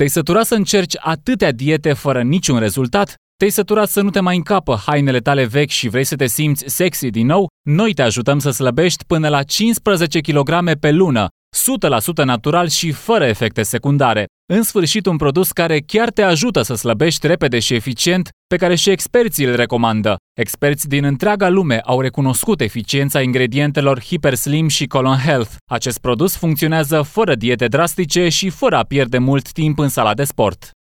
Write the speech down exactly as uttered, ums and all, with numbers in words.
Te-ai săturat să încerci atâtea diete fără niciun rezultat? Te-ai săturat să nu te mai încapă hainele tale vechi și vrei să te simți sexy din nou? Noi te ajutăm să slăbești până la cincisprezece kilograme pe lună, o sută la sută natural și fără efecte secundare. În sfârșit, un produs care chiar te ajută să slăbești repede și eficient, pe care și experții îl recomandă. Experți din întreaga lume au recunoscut eficiența ingredientelor Hyperslim și Colon Health. Acest produs funcționează fără diete drastice și fără a pierde mult timp în sala de sport.